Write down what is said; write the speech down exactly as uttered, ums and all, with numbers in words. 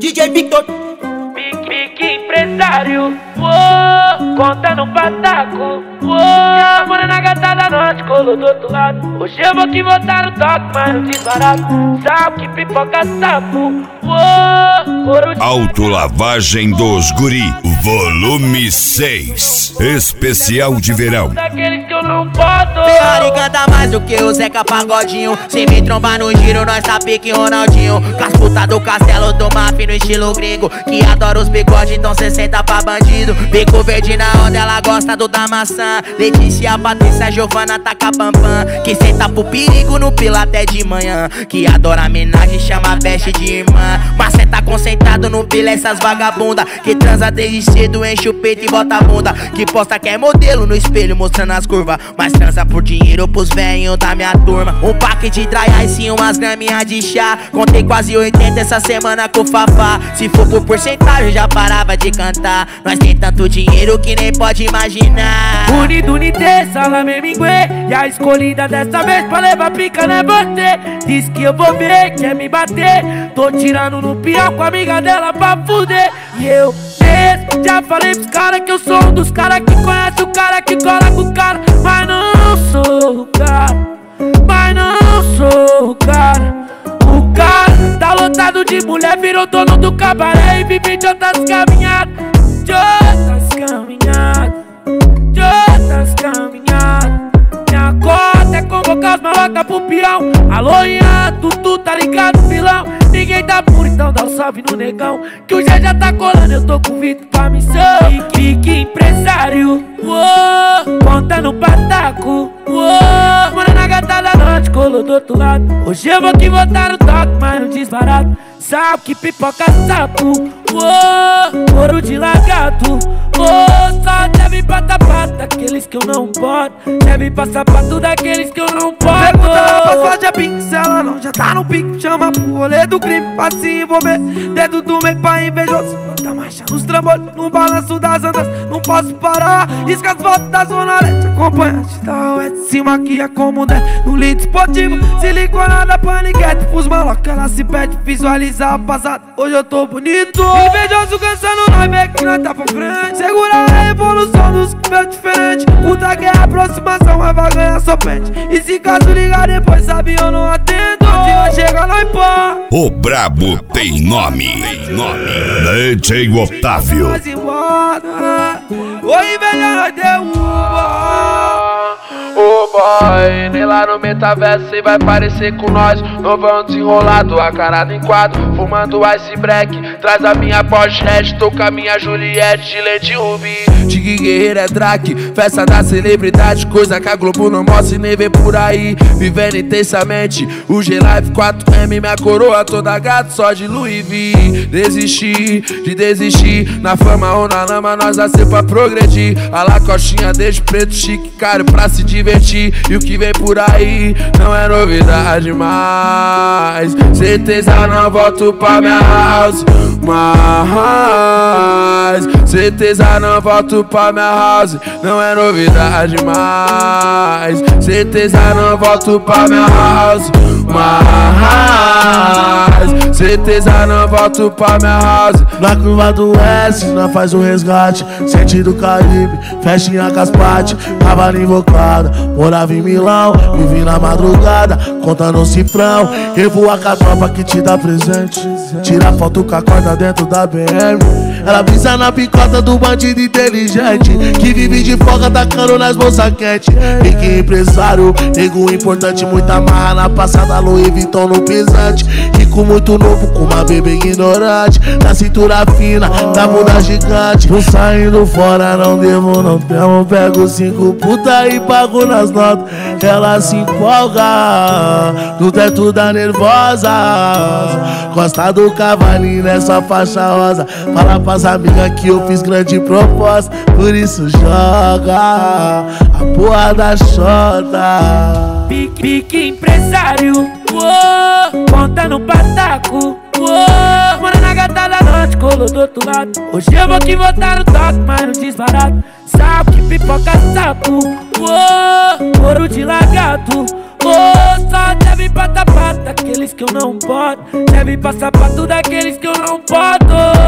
D J Victor. Pique empresário, uou, conta no pataco, uou. Minha morena gata da noite colou do outro lado. Hoje eu vou que botar no toque, mas não desbarato. Sabe que pipoca sapo, uou, couro de... Autolavagem dos Guri, volume seis, especial de verão. Daqueles que eu não boto. Ferrari canta mais do que o Zeca Pagodinho. Se me trombar no giro, nós tá pique Ronaldinho. Casputa do castelo do Maf no estilo grego, que adora os bigode, então cê senta pra bandido. Bico verde na onda, ela gosta do da maçã. Letícia, Patrícia, Giovana, taca pampam. Que senta pro perigo no pila até de manhã. Que adora homenagem, chama veste de irmã. Mas cê tá concentrado no pila, essas vagabunda. Que transa desde cedo, enche o peito e bota a bunda. Que posta que é modelo no espelho, mostrando as curvas. Mas transa por dinheiro pros velhinhos da minha turma. Um pack de dry ice e umas graminhas de chá. Contei quase oitenta essa semana com o Fafá. Se for por porcentagem, já parava de cantar. Nós tem tanto dinheiro que nem pode imaginar. Unido, unité, salame, minguê. E a escolhida dessa vez pra levar pica não é você. Diz que eu vou ver, quer me bater. Tô tirando no pior com a amiga dela pra fuder. E eu mesmo já falei pros caras que eu sou um dos caras que conhece o cara que cola com o cara. Mas não sou o cara, mas não sou o cara. O cara tá lotado de mulher, virou dono do cabaré e vive de outras caminhadas. De outras caminhadas, de outras caminhadas. Minha cota é convocar as malocas pro peão. Alô, Ian, Tutu, tá ligado, filão? Ninguém tá puro, então dá um salve no negão. Que o G já tá colando, eu tô com o Vitor pra missão. Pique empresário, uou, conta no pataco, uou. Morena gata da noite, colou do outro lado. Hoje eu vou que botar no toque, mas não desbarato. Sabe que pipoca sapo, uou, couro de lagarto, uou. Só serve pra tapar daqueles que eu não boto. Serve pra sapato daqueles que eu não boto. Pergunta ela pra só de pique, se ela não já tá no pique. Chama pro rolê do crime pra se envolver. Dedo do meio pra invejoso. Bota marcha nos trambolhos, no balanço das andas. Não posso parar, isca as voltas da zona leste. Acompanhante da oeste, cima que é como der. No lead esportivo, siliconada, paniquete. Pros malocos ela se pede, visualizar a passada. Hoje eu tô bonito, invejoso cansando, nós vê que nós tá pra frente. Segura a evolução dos que é diferente. Puta que é a aproximação, mas vai ganhar só pente. E se caso ligar depois, sabe, eu não atendo. Se vai chegar, nós pô. O brabo tem nome, tem nome. D J Otávio. Nós embora. Oi, velho, nós deu uma. Ô boy, nem lá no metaverso cê vai parecer com nós. Novão desenrolado, a carada em quadro, fumando ice break. Traz a minha Porsche, tô com a minha Juliette de leite rubi. Tigre guerreiro é Drake, festa da celebridade. Coisa que a Globo não mostra e nem vê por aí. Vivendo intensamente, o G-Live quatro M. Minha coroa toda gato, só de Louis V. Desisti, de desistir. Na fama ou na lama, nós nasceu pra progredir. A lacostinha desde preto, chique, caro pra se divertir. E o que vem por aí não é novidade mais. Certeza não volto pra minha house mais. Certeza não volto pra minha house, não é novidade mais. Certeza não volto pra minha house mais. Certeza não volto pra minha house. Na curva do S, nós faz o resgate. Sentido Caribe, fecha em Acaspate. Tava invocada, morava em Milão. Vivi na madrugada, contando um cifrão. Revoa com a tropa que te dá presente. Tira foto com a corda dentro da B M. Ela brisa na picota do bandido inteligente, que vive de folga tacando nas bolsas quentes. Pique empresário, nego importante. Muita marra na passada, Louis Vuitton no pesante. Rico muito novo, com uma bebê ignorante. Na cintura fina, da bunda gigante. Tô saindo fora, não devo, não temo. Pego cinco puta e pago nas notas. Ela se empolga no teto da nervosa. Gosta do cavalinho nessa faixa rosa. Fala pras amigas que eu fiz grande proposta. Por isso joga a porra da xota. Pique, pique empresário, uou, conta no pataco, uou. Morena gata da noite, colou do outro lado. Hoje eu vou que botar no toque, mas não desbarato. Sabe que pipoca sapo, uou, couro de lagarto, uou. Só serve pra tapar daqueles aqueles que eu não boto. Deve passar pra tudo aqueles que eu não boto.